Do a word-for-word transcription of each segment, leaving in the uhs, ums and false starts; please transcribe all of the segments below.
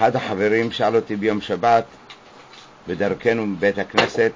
אחד החברים שאל אותי ביום שבת בדרכנו מבית הכנסת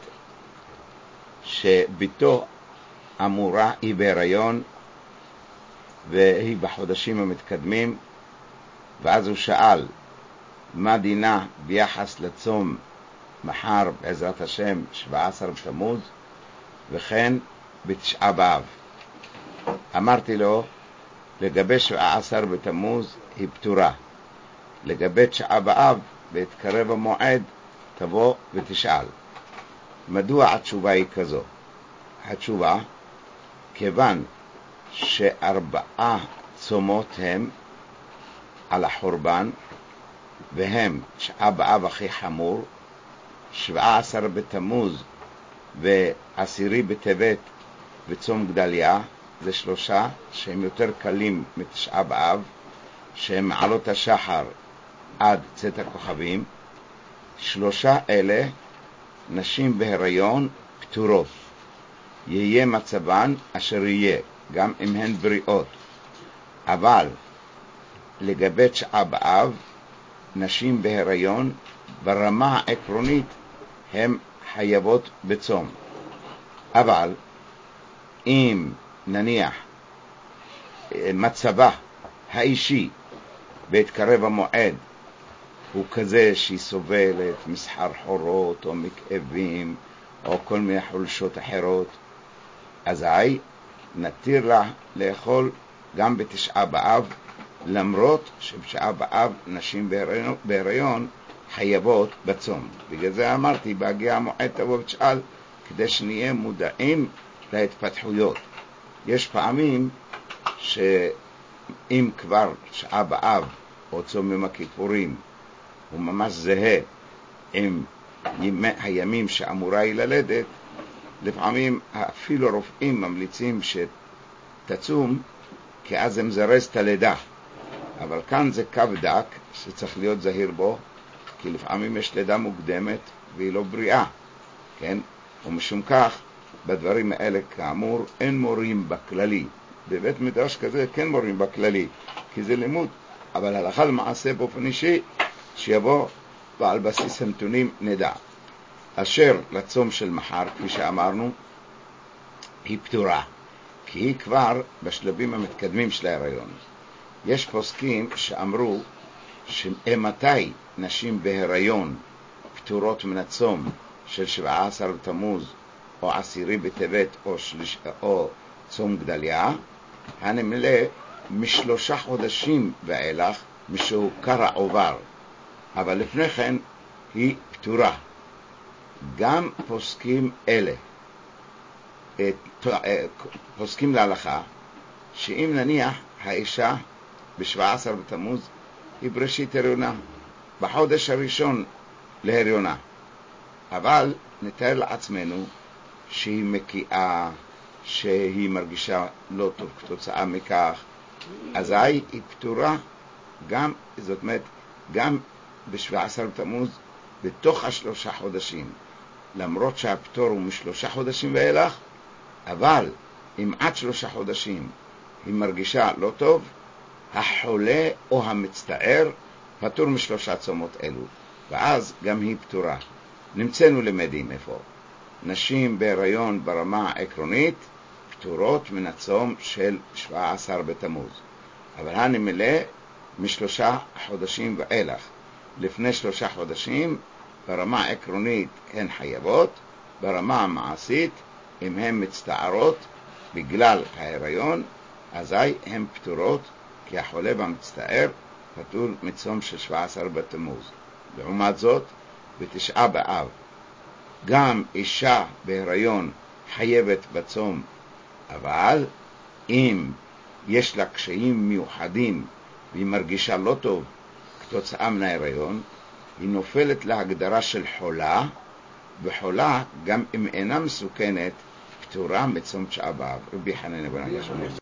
שביתו אמורה היא בהיריון והיא בחודשים המתקדמים, ואז הוא שאל מה דינה ביחס לצום מחר בעזרת השם שבעה עשר בתמוז וכן בתשעה באב. אמרתי לו לגבי שבעה עשר בתמוז היא פטורה, לגבי תשעה באב בהתקרב המועד תבוא ותשאל. מדוע התשובה היא כזו? התשובה, כיוון שארבעה צומות הם על החורבן, והם תשעה באב הכי חמור, שבעה עשר בתמוז ועשירי בטבת וצום גדליה, זה שלושה שהם יותר קלים מתשעה באב, שהם מעלות השחר עד צאת הכוכבים. שלושה אלה נשים בהיריון פטורות, יהיה מצבן אשר יהיה, גם אם הן בריאות. אבל לגבי תשעה באב, נשים בהיריון ברמה העקרונית הן חייבות בצום. אבל אם נניח מצבה האישי בהתקרב המועד הוא כזה שהיא סובלת מסחר חורות או מכאבים או כל מיני חולשות אחרות, אזי נתיר לה לאכול גם בתשעה באב, למרות שבתשעה באב נשים בהיריון, בהיריון חייבות בצום. בגלל זה אמרתי בהגיע המועד תבוא ותשאל, כדי שנהיה מודעים להתפתחויות. יש פעמים שאם כבר תשעה באב או צום יום הכיפורים הוא ממש זהה עם ימי, הימים שאמורה היא ללדת, לפעמים אפילו רופאים ממליצים שתצום, כי אז הם זרז את הלידה. אבל כאן זה קו דק שצריך להיות זהיר בו, כי לפעמים יש לידה מוקדמת והיא לא בריאה, כן? ומשום כך בדברים האלה כאמור אין מורים בכללי. בבית מדרש כזה כן מורים בכללי, כי זה לימוד, אבל הלכה למעשה באופן אישי שיבוא ועל בסיס הנתונים נדע. אשר לצום של מחר, כפי שאמרנו, היא פטורה, כי היא כבר בשלבים המתקדמים של ההיריון. יש פוסקים שאמרו שמתי נשים בהיריון פטורות מן הצום של שבעה עשר בתמוז או עשירי בטבת או, שליש, או צום גדליה, הנמלא משלושה חודשים ואילך משהו קרע עובר, אבל לפני כן היא פטורה. גם פוסקים אלה פוסקים להלכה שאם נניח האישה בשבעה עשר בתמוז היא בראשית הריונה, בחודש הראשון להריונה, אבל נתאר לעצמנו שהיא מקיאה, שהיא מרגישה לא טוב כתוצאה מכך, אזי היא פטורה גם, זאת אומרת, גם בשבעה עשר בתמוז בתוך השלושה חודשים, למרות שהפטור הוא משלושה חודשים ואילך. אבל אם עד שלושה חודשים היא מרגישה לא טוב, החולה או המצטער פטור משלושה צומות אלו, ואז גם היא פטורה. נמצאנו למדים איפה נשים בהיריון ברמה העקרונית פטורות מן הצום של שבעה עשר בתמוז, אבל הנמלא משלושה חודשים ואילך. לפני שלושה חודשים ברמה העקרונית הן חייבות, ברמה המעשית אם הן מצטערות בגלל ההיריון, אזי הן פטורות, כי החולה והמצטער פטור מצום של שבעה עשר בתמוז. לעומת זאת, בתשעה באב גם אישה בהיריון חייבת בצום, אבל אם יש לה קשיים מיוחדים והיא מרגישה לא טוב כתוצאה מן ההיריון, היא נופלת להגדרה של חולה, וחולה גם אם אינה מסוכנת פטורה מצום תשעה באב. רבי חנניה בן עקשיא